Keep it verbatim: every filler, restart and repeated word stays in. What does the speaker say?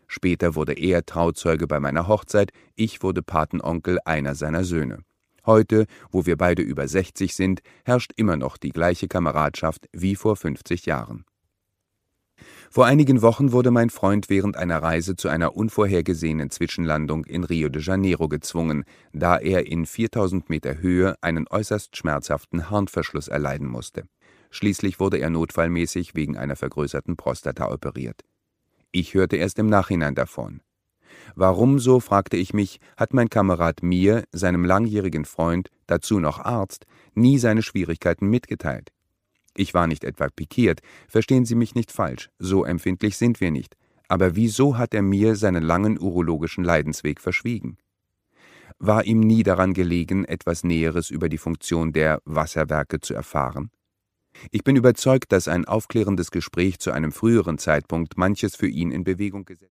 Später wurde er Trauzeuge bei meiner Hochzeit, ich wurde Patenonkel einer seiner Söhne. Heute, wo wir beide über sechzig sind, herrscht immer noch die gleiche Kameradschaft wie vor fünfzig Jahren. Vor einigen Wochen wurde mein Freund während einer Reise zu einer unvorhergesehenen Zwischenlandung in Rio de Janeiro gezwungen, da er in viertausend Meter Höhe einen äußerst schmerzhaften Harnverschluss erleiden musste. Schließlich wurde er notfallmäßig wegen einer vergrößerten Prostata operiert. Ich hörte erst im Nachhinein davon. Warum, so fragte ich mich, hat mein Kamerad mir, seinem langjährigen Freund, dazu noch Arzt, nie seine Schwierigkeiten mitgeteilt? Ich war nicht etwa pikiert, verstehen Sie mich nicht falsch, so empfindlich sind wir nicht. Aber wieso hat er mir seinen langen urologischen Leidensweg verschwiegen? War ihm nie daran gelegen, etwas Näheres über die Funktion der Wasserwerke zu erfahren? Ich bin überzeugt, dass ein aufklärendes Gespräch zu einem früheren Zeitpunkt manches für ihn in Bewegung gesetzt